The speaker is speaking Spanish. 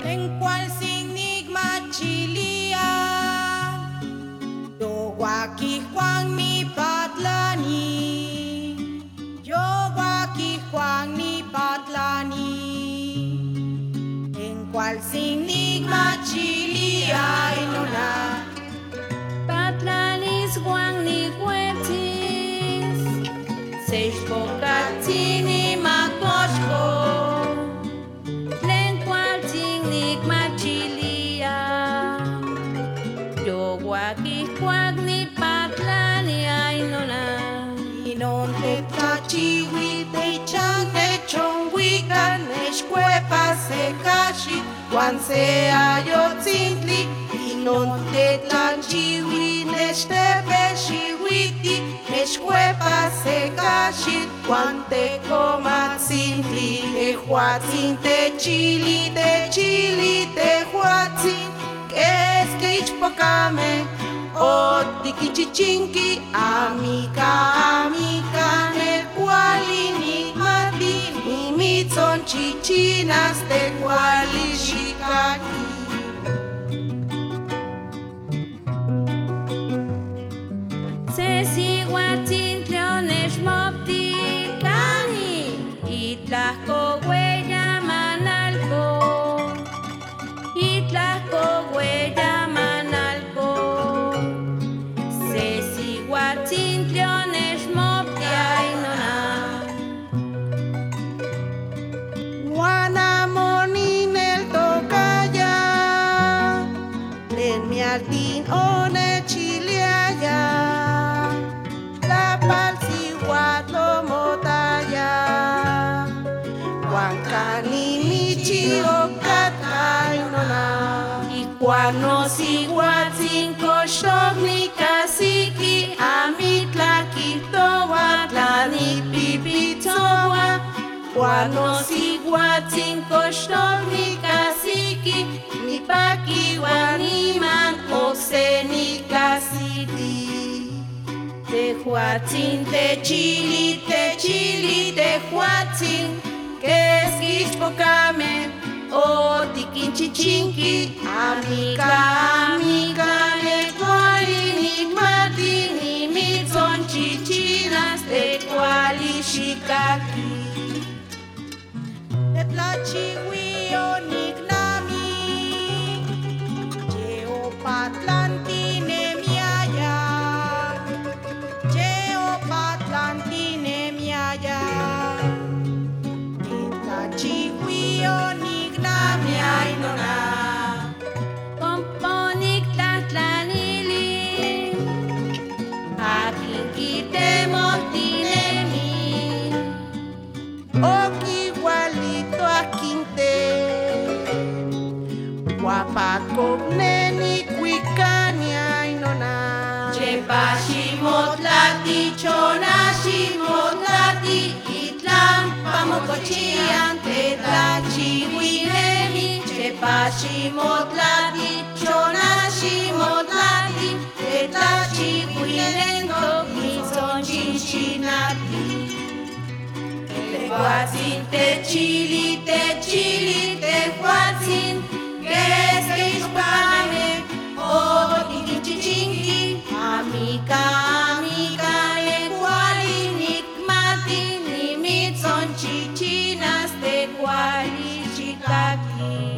En cual sinigma chilia, yo guaki Juan ni patlani, yo guaki Juan ni patlani. En cual sinigma chilia inona, Patlanis Juan ni huetis, seis bocatini macoshko. Waki Juagni Patlani Ainona Inon te tachiwi te chan te chongwi ganesh cuepa se kashi Juan se ayotzintli Inon te tachiwi nesh te peshiwiti Nesh cuepa se kashi Juan te comatzintli Te huatzin te chili te huatzin es que ichpocame o tiquichichinki amiga ne cualini mati ni mitzon chichinas te cuali shikaki Se siguatin tleonesh mopti kani Itlahko huella manalko Itlahko huella manalko Se siguatin tleonesh mopti ainona Juana monin el tocaya Len mi altin one chileaya La palsi guatlo motaya Huancani michi okatainona Iguano siguatzin koshogni kasiki Amitla kitowa tlani pipitowa Guano siguatzin koshogni kasiki Ni paki waniman oseni kasiti Te huatzin te chili te huatzin Que es kichpocame o tiquinchichinki amiga ne cualini matini mitzon chichinas te cuali shikaki te tlachiwi o nignami Jeo patlantine miaya Jeo patlantine miaya Chihuio nignami ainona Componik tlatlanili Akin quitemotinemi Oki igualito a quinte Guapaco neni cuicani ainona Chepashimotlati chonashimotlati Pamocochian te tlachihuilemi Chepashimotlati chonashimotlati te tlachihuilento mitzon chinchinati Te huatzin te chili te huatzin Que es que ispane o tiquichichinki Amiga ne cualinik mati ni mitzon chichinas te cuali shikaki